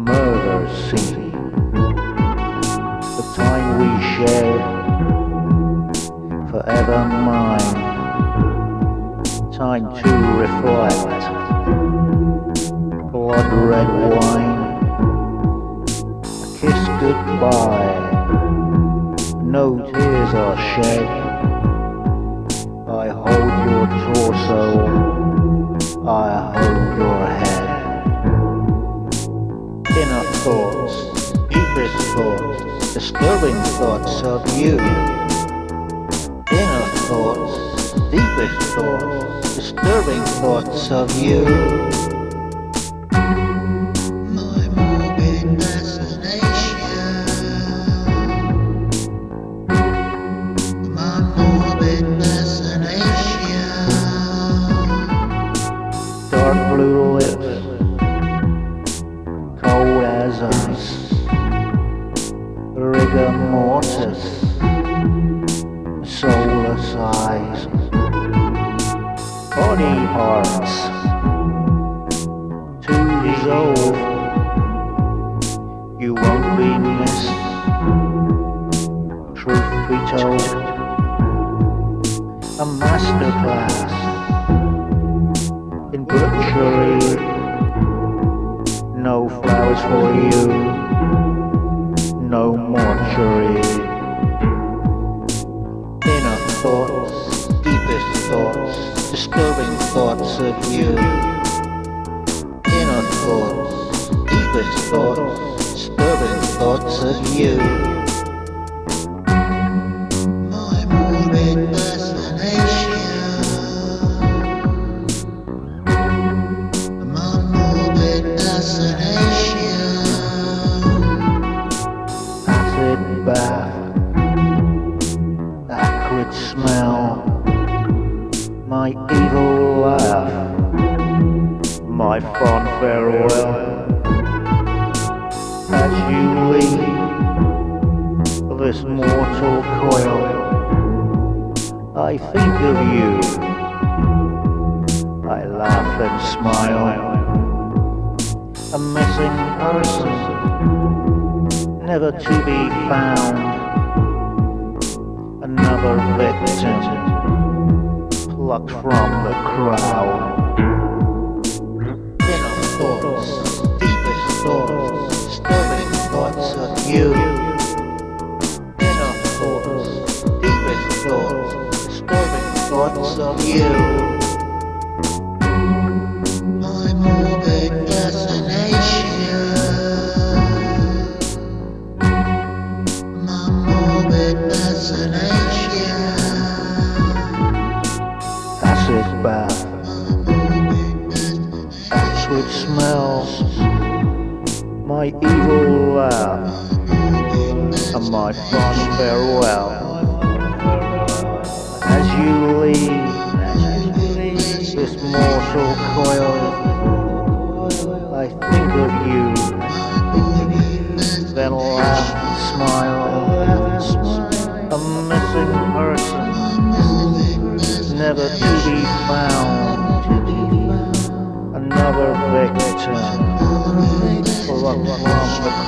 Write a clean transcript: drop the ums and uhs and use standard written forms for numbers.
murder scene. The time we shared, forever mine. Time to reflect. Blood red wine. A kiss goodbye. No tears are shed. I hold your torso. I hold your head. Inner thoughts, deepest thoughts, disturbing thoughts of you. Inner thoughts, deepest thoughts, disturbing thoughts of you. My morbid fascination. My morbid fascination. Dark blue lips, cold as ice, rigor mortis, soulless eyes, body parts to dissolve. You won't be missed, truth be told, a masterclass in butchery. No flowers for you, no mortuary. Inner thoughts, deepest thoughts, disturbing thoughts of you. Inner thoughts, deepest thoughts, disturbing thoughts of you. My morbid fascination. My morbid fascination. Acid bath, acrid smell, my evil laugh, my fond farewell. As you leave this mortal coil, I think of you. I laugh and smile. A missing person, never to be found. Another victim, plucked from the crowd. Inner thoughts, deepest thoughts, disturbing thoughts of you. Inner thoughts, deepest thoughts, disturbing thoughts of you. My morbid fascination. My morbid fascination. Acid bath, acrid smells, my evil laugh, and my fond farewell. As you leave this mortal coil, I think of you, then laugh and smile. A missing person, never to be found. Another victim, plucked from the